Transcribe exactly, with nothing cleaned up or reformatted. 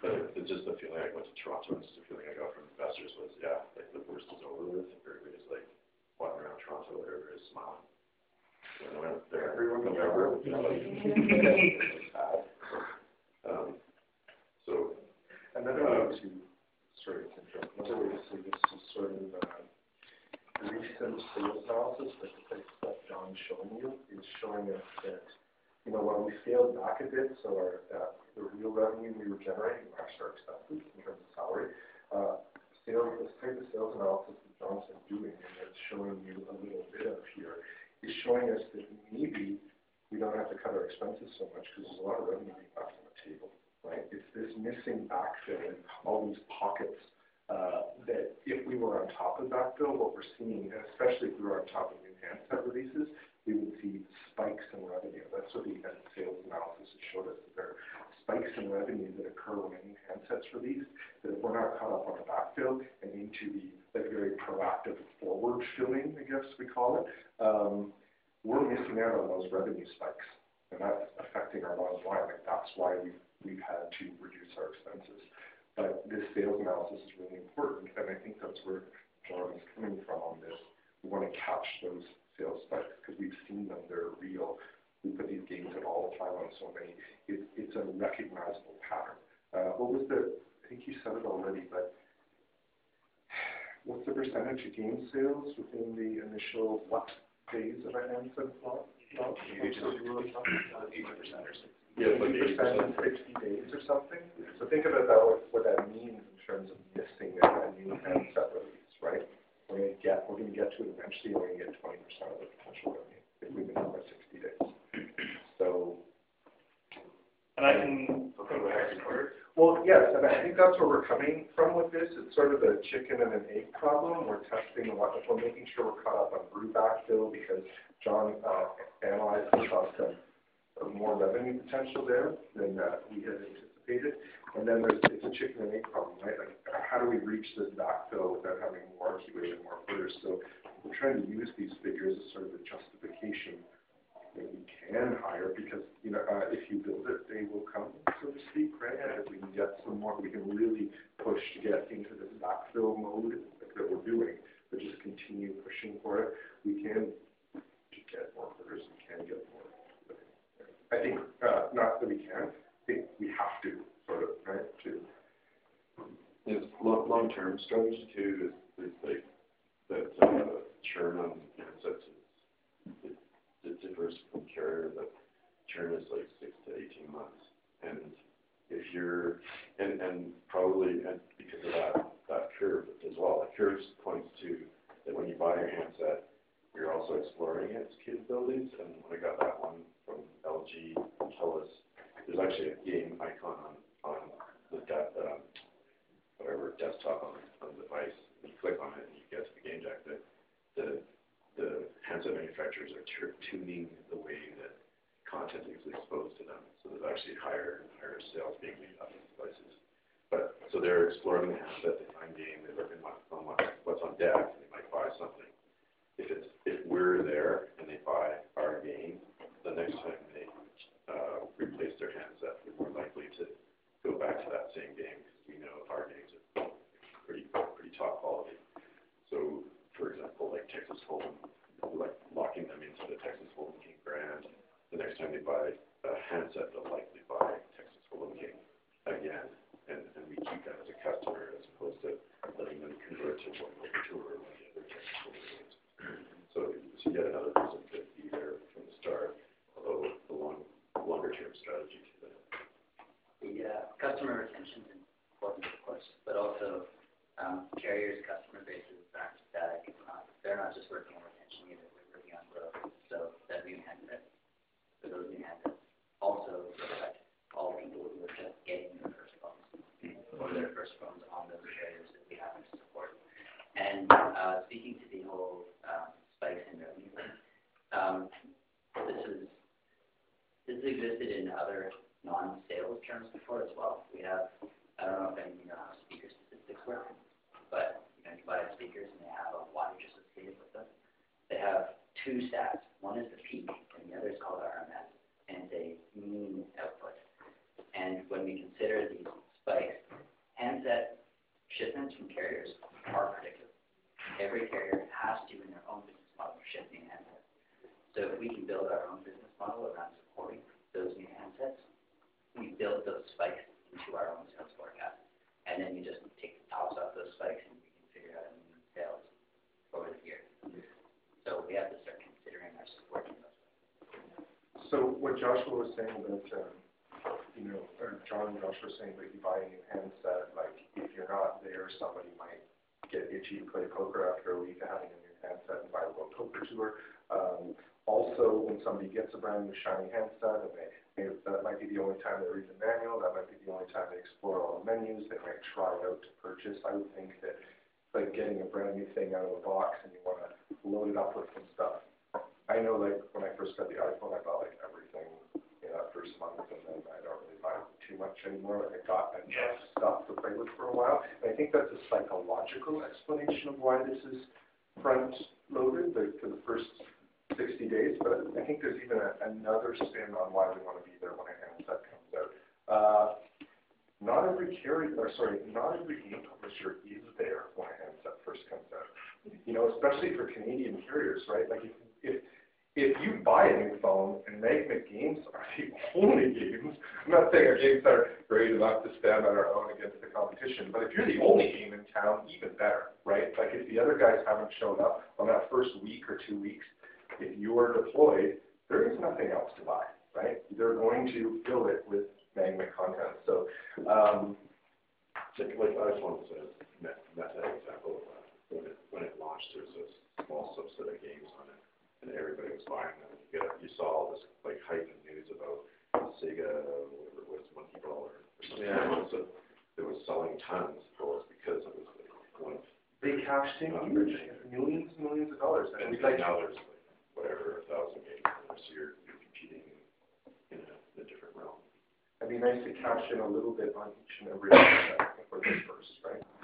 But it's just the feeling I went to Toronto, and just the feeling I got from investors was, yeah, like the worst is over with. Everybody's like walking around Toronto, everybody's smiling. When I went there, everyone in November, you know, like, um, so another way to, sorry, another way to see this is sort of uh, recent sales analysis, like the type of stuff John's showing you, is showing us that, you know, when we scaled back a bit, so our uh, the real revenue we were generating matched our expenses in terms of salary. Uh, sales, this type of sales analysis that John's been doing, and it's showing you a little bit of here, is showing us that maybe we don't have to cut our expenses so much because there's a lot of revenue being left on the table, right? It's this missing backfill and all these pockets uh, that if we were on top of backfill, what we're seeing, and especially if we were on top of new handset releases, we would see spikes in revenue. That's what the end sales analysis has showed us. That there are spikes in revenue that occur when a new handset's released, that if we're not caught up on the backfill and into the like, very proactive forward filling, I guess we call it, um, we're missing out on those revenue spikes. And that's affecting our bottom line. Like, that's why we've, we've had to reduce our expenses. But this sales analysis is really important, and I think that's where John is coming from on this. We want to catch those sales spikes because we've seen them, they're real. We put these games out all the time on so many. It, it's a recognizable pattern. Uh, what was the, I think you said it already, but what's the percentage of game sales within the initial what phase of a handset launch? eighty percent or something. Yeah, like eighty percent in sixty days or something. So think about that, what, what that means in terms of missing a, a new handset release, right? We're going to get, we're going to get to it eventually, we're going to get twenty percent of the potential revenue if we've been done by sixty days. So, and I can go ahead and order. Well, yes, and I think that's where we're coming from with this. It's sort of a chicken and an egg problem. We're testing what we're making sure we're caught up on brew backfill because John uh, analyzed and saw some more revenue potential there than uh, we had anticipated. And then there's it's a chicken and egg problem, right? Like, how do we reach this backfill without having more Q A and more footers? So we're trying to use these figures as sort of a justification that we can hire because, you know, uh, if you build it, they will come, so to speak, right? And if we can get some more, we can really push to get into this backfill mode that we're doing, but just continue pushing for it. We can get more footers, we can get more. I think, uh, not that we can, I think we have to, sort of, right, to. Yes, long, long-term strategy too is, is like that uh, churn on handsets is, it, it differs from carrier, but churn is like six to eighteen months. And if you're, and, and probably, and because of that, that curve as well, the curve points to that when you buy your handset, you're also exploring its capabilities. And when I got that one from L G and TELUS, there's actually a game icon on, on the de- um, whatever desktop on, on the device. And you click on it and you get to the game jack. The, the, the handset manufacturers are t- tuning the way that content is exposed to them. So there's actually higher and higher sales being made on these devices. But so they're exploring the handset, they find game, they look at what, on what, what's on deck, and they might buy something. If it's if we're there and they buy our game, the next time they uh, replace their handset, they're more likely to go back to that same game because we know our games are pretty pretty top quality. So, for example, like Texas Hold'em, like locking them into the Texas Hold'em King brand. The next time they buy a handset, they'll likely buy Texas Hold'em King again, and and we keep them as a customer as opposed to letting them convert to one over tour or one of the other Texas Hold'em games. So, so yet another reason to be there from the start, although the long, longer term strategy to that. The uh, customer retention is important, of course, but also um, carriers' customer bases aren't static. Uh, they're not just working on retention either, they're working on growth. So that new handset, for those new handsets, also reflect all people who are just getting their first phones or their first phones on those carriers that we happen to support. And uh, speaking to the whole um, spikes in revenue. Um, this is this has existed in other non-sales terms before as well. We have, I don't know if any of you know how speaker statistics work, but you know, you buy speakers and they have a wattage associated with them. They have two stats. One is the peak, and the other is called R M S, and it's a mean output. And when we consider these spikes, carriers are predictable. Every carrier has to in their own business model for shipping handsets. So if we can build our own business model around supporting those new handsets, we build those spikes into our own sales forecast. And then you just take the tops off those spikes and we can figure out new sales over the year. So we have to start considering our support in those. So what Joshua was saying about, um, you know, or John and Joshua were saying about you buy a new handset, like if you're not there, somebody might get itchy to play poker after a week of having a new handset and buy a little poker tour. Um, also, when somebody gets a brand new shiny handset, and they, they, that might be the only time they read the manual, that might be the only time they explore all the menus, they might try it out to purchase. I would think that like getting a brand new thing out of the box and you want to load it up with some stuff. I know like when I first got the iPhone, I bought like everything in that first month, and then I don't really buy too much anymore. Like I got enough Yeah. stuff to play with for a while. And I think that's a psychological explanation of why this is front loaded like, for the first sixty days, but I think there's even a, another spin on why we want to be there when a handset comes out. Uh, not every carrier, or sorry, not every game publisher is there when a handset first comes out. You know, especially for Canadian carriers, right? Like if if, if you buy a new phone and Magma games are the only games, I'm not saying our games are great enough to stand on our own against the competition, but if you're the only game in town, even better, right? Like if the other guys haven't shown up on that first week or two weeks, if you are deployed, there is nothing else to buy, right? They're going to fill it with Magma content. So, um, Like, like I just wanted to say, Met- Meta example of that. When it, when it launched, there was a small subset of games on it, and everybody was buying them. You, get, you saw all this like hype and news about Sega, whatever it was, Monkey Ball or, or something. Yeah. It was, a, it was selling tons, well, it's because it was like one of they cashed in huge, millions and millions of dollars. and And like, now there's like whatever a thousand games, so you're, you're competing in a, in a different realm. it'd be nice to cash in a little bit on each and every handset before this first, right?